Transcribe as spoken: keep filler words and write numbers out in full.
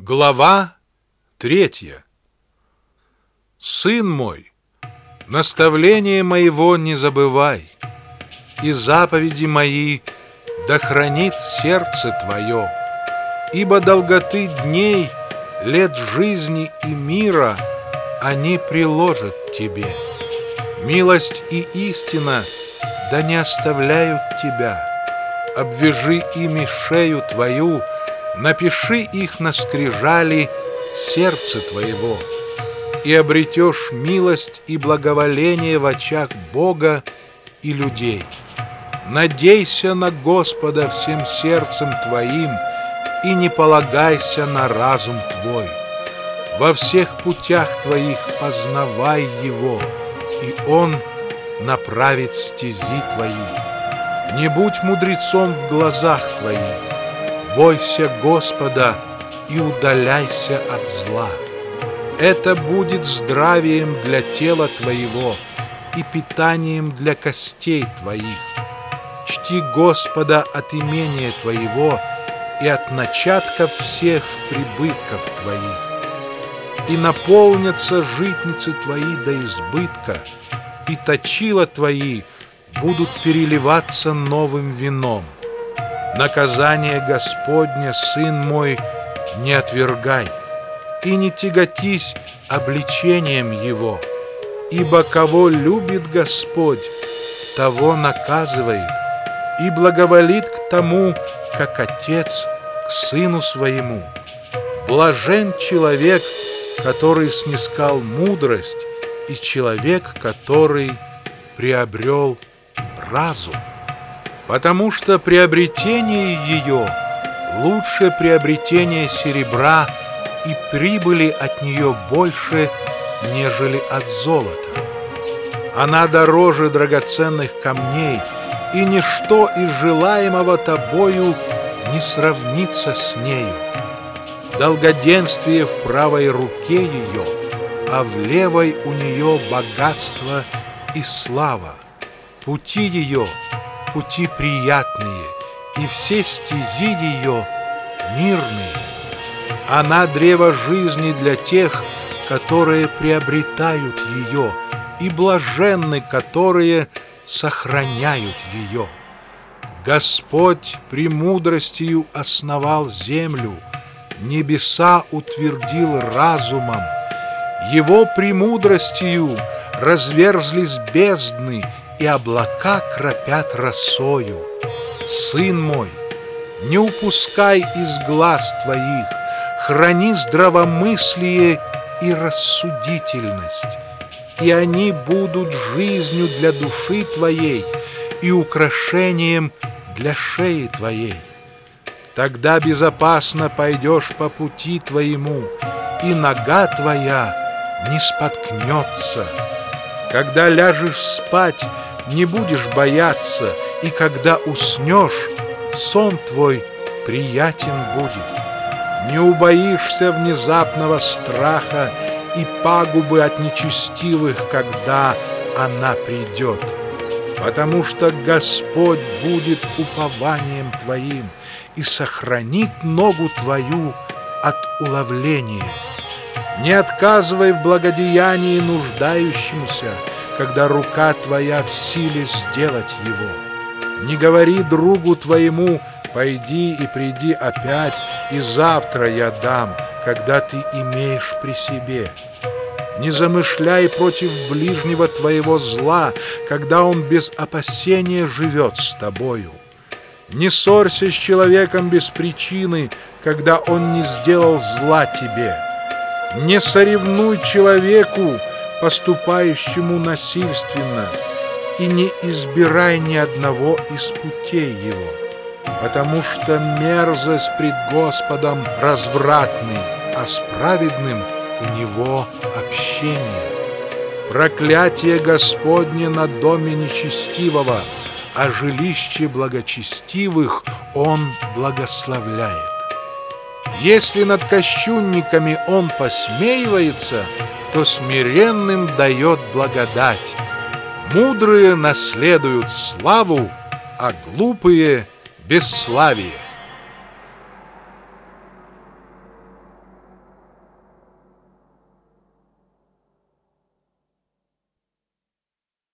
Глава третья. Сын мой, наставление моего не забывай, и заповеди мои да хранит сердце твое, ибо долготы дней, лет жизни и мира они приложат тебе. Милость и истина да не оставляют тебя. Обвяжи ими шею твою, напиши их на скрижали сердца твоего, и обретешь милость и благоволение в очах Бога и людей. Надейся на Господа всем сердцем твоим и не полагайся на разум твой. Во всех путях твоих познавай Его, и Он направит стези твои. Не будь мудрецом в глазах твоих, бойся Господа и удаляйся от зла. Это будет здравием для тела твоего и питанием для костей твоих. Чти Господа от имения твоего и от начатков всех прибытков твоих. И наполнятся житницы твои до избытка, и точила твои будут переливаться новым вином. Наказание Господне, сын мой, не отвергай, и не тяготись обличением его, ибо кого любит Господь, того наказывает, и благоволит к тому, как отец к сыну своему. Блажен человек, который снискал мудрость, и человек, который приобрел разум, потому что приобретение ее лучше приобретения серебра, и прибыли от нее больше, нежели от золота. Она дороже драгоценных камней, и ничто из желаемого тобою не сравнится с нею. Долгоденствие в правой руке ее, а в левой у нее богатство и слава. Пути ее — пути приятные, и все стези ее мирные. Она древо жизни для тех, которые приобретают ее, и блаженны, которые сохраняют ее. Господь премудростью основал землю, небеса утвердил разумом. Его премудростью разверзлись бездны, и облака кропят росою. Сын мой, не упускай из глаз твоих, храни здравомыслие и рассудительность, и они будут жизнью для души твоей и украшением для шеи твоей. Тогда безопасно пойдешь по пути твоему, и нога твоя не споткнется. Когда ляжешь спать, не будешь бояться, и когда уснешь, сон твой приятен будет. Не убоишься внезапного страха и пагубы от нечестивых, когда она придет, потому что Господь будет упованием твоим и сохранит ногу твою от уловления. Не отказывай в благодеянии нуждающемуся, когда рука твоя в силе сделать его. Не говори другу твоему: пойди и приди опять, и завтра я дам, когда ты имеешь при себе. Не замышляй против ближнего твоего зла, когда он без опасения живет с тобою. Не ссорься с человеком без причины, когда он не сделал зла тебе. Не соревнуй человеку, поступающему насильственно, и не избирай ни одного из путей его, потому что мерзость пред Господом развратный, а с праведным у него общение. Проклятие Господне на доме нечестивого, а жилище благочестивых он благословляет. Если над кощунниками он посмеивается, то смиренным дает благодать. Мудрые наследуют славу, а глупые — бесславие.